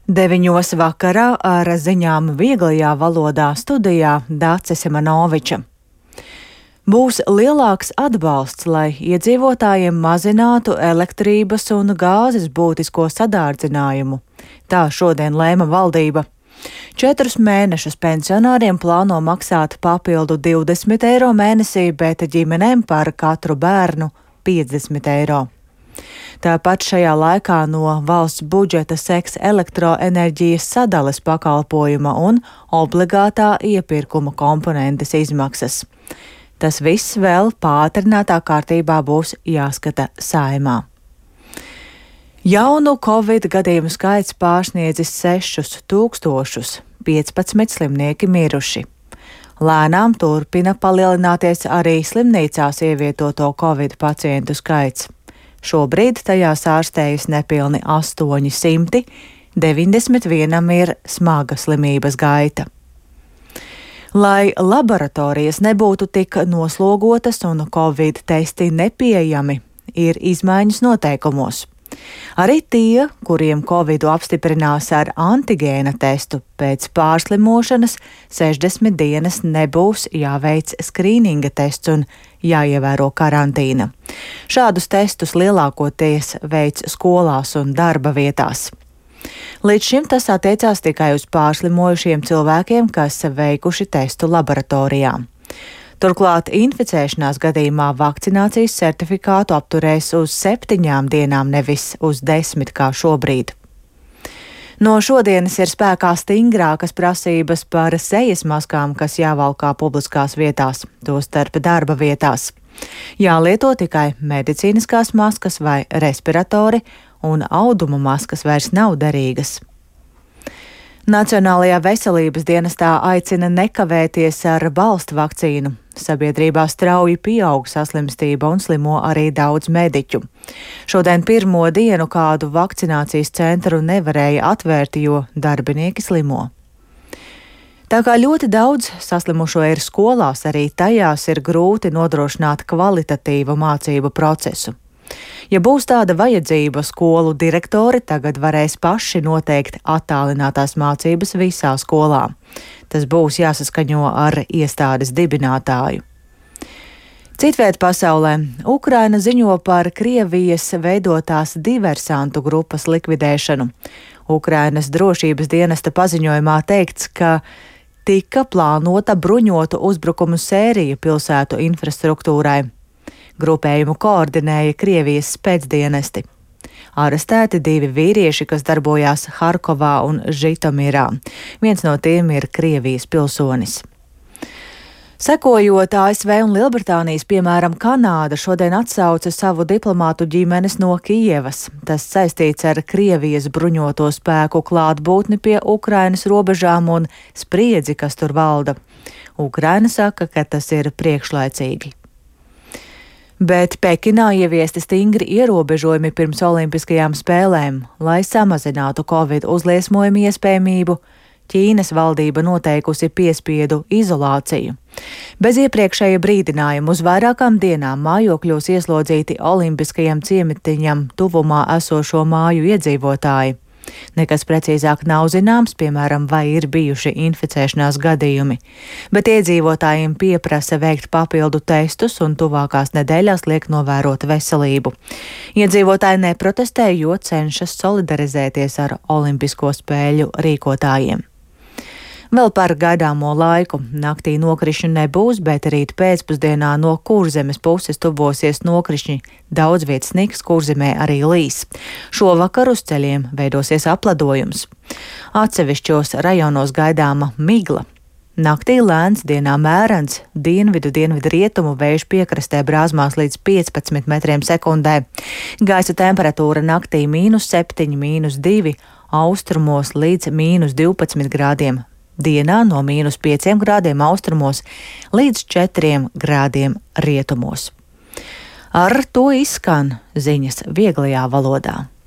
9 vakarā ar ziņām vieglajā valodā studijā Dāce Semanoviča. Būs lielāks atbalsts, lai iedzīvotājiem mazinātu elektrības un gāzes būtisko sadārdzinājumu. Tā šodien lēma valdība. 4 mēnešus pensionāriem plāno maksāt papildu 20 eiro mēnesī, bet ģimenēm par katru bērnu 50 eiro. Tāpat šajā laikā no valsts budžeta seks elektroenerģijas sadales pakalpojuma un obligātā iepirkuma komponentes izmaksas. Tas viss vēl pātrinātā kārtībā būs jāskata Saeimā. Jaunu Covid gadījumu skaits pārsniedzis 6000, 15 slimnieki miruši. Lēnām turpina palielināties arī slimnīcās ievietoto Covid pacientu skaits. Šobrīd tajās ārstējas nepilni 800, 91 ir smaga slimības gaita. Lai laboratorijas nebūtu tik noslogotas un Covid testi nepieejami, ir izmaiņas noteikumos. Arī tie, kuriem Covidu apstiprinās ar antigēna testu, pēc pārslimošanas 60 dienas nebūs jāveic skrīninga tests un jāievēro karantīna. Šādus testus lielākoties veic skolās un darba vietās. Līdz šim tas attiecās tikai uz pārslimojušiem cilvēkiem, kas veikuši testu laboratorijā. Turklāt inficēšanās gadījumā vakcinācijas certifikātu apturēs uz 7 dienām, nevis uz 10 kā šobrīd. No šodienas ir spēkā stingrākas prasības par sejas maskām, kas jāvalkā publiskās vietās, tostarp darba vietās. Jālieto tikai medicīniskās maskas vai respiratori, un auduma maskas vairs nav derīgas. Nacionālajā veselības dienestā aicina nekavēties ar balstu vakcīnu. Sabiedrībā strauji pieaug saslimstība un slimo arī daudz mediķu. Šodien pirmo dienu kādu vakcinācijas centru nevarēja atvērt, jo darbinieki slimo. Tā kā ļoti daudz saslimušo ir skolās, arī tajās ir grūti nodrošināt kvalitatīvu mācību procesu. Ja būs tāda vajadzība, skolu direktori tagad varēs paši noteikt attālinātās mācības visā skolā. Tas būs jāsaskaņo ar iestādes dibinātāju. Citviet pasaulē Ukraina ziņo par Krievijas veidotās diversantu grupas likvidēšanu. Ukrainas drošības dienesta paziņojumā teikts, ka tika plānota bruņotu uzbrukumu sērija pilsētu infrastruktūrai. Grupējumu koordinēja Krievijas spēcdienesti. Arestēti 2 vīrieši, kas darbojās Harkovā un Žitomirā. Viens no tiem ir Krievijas pilsonis. Sekojot ASV un Lielbritānijas, piemēram, Kanāda šodien atsauca savu diplomātu ģimenes no Kijevas. Tas saistīts ar Krievijas bruņoto spēku klātbūtni pie Ukrainas robežām un spriedzi, kas tur valda. Ukraina saka, ka tas ir priekšlaicīgi. Bet Pekinā ieviesti stingri ierobežojumi pirms Olimpiskajām spēlēm, lai samazinātu Covid uzliesmojumu iespējamību. Ķīnas valdība noteikusi piespiedu izolāciju. Bez iepriekšēja brīdinājuma uz vairākām dienām mājokļos ieslodzīti Olimpiskajam ciematiņam tuvumā esošo māju iedzīvotāji. Nekas precīzāk nav zināms, piemēram, vai ir bijuši inficēšanās gadījumi, bet iedzīvotājiem pieprasa veikt papildu testus un tuvākās nedēļās liek novērot veselību. Iedzīvotāji neprotestē, jo cenšas solidarizēties ar Olimpisko spēļu rīkotājiem. Vēl par gaidāmo laiku. Naktī nokrišņu nebūs, bet rīt pēcpusdienā no Kurzemes puses tuvosies nokrišņi. Daudz vietas sniks, Kurzemē arī līs. Šovakar uz ceļiem veidosies apledojums. Atsevišķos rajonos gaidāma migla. Naktī lēns, dienā mērens, dienvidu-dienvidrietumu vējš piekrastē brāzmās līdz 15 metriem sekundē. Gaisa temperatūra naktī -7, -2, austrumos līdz -12 grādiem. Dienā no -5 grādiem austrumos līdz 4 grādiem rietumos. Ar to izskan ziņas vieglajā valodā.